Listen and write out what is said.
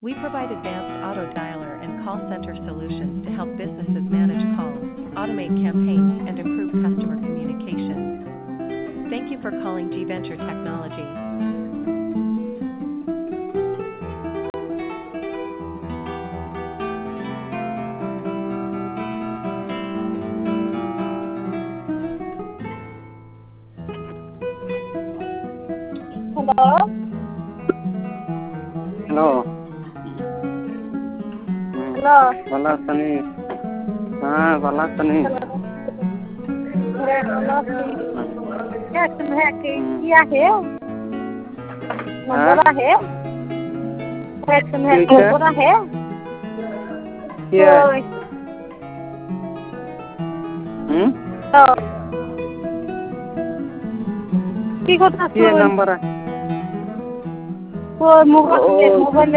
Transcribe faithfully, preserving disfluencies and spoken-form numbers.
We provide advanced auto dialer and call center solutions to help businesses manage calls, automate campaigns, and improve customer communication. Thank you for calling G Venture Technology. Hello. Hello. Hello. Wala tani. हाँ wala tani. क्या है कि क्या है number है है number है क्या हम्म तो কি কথা কি নাম্বার ও মোবাইল মোবাইল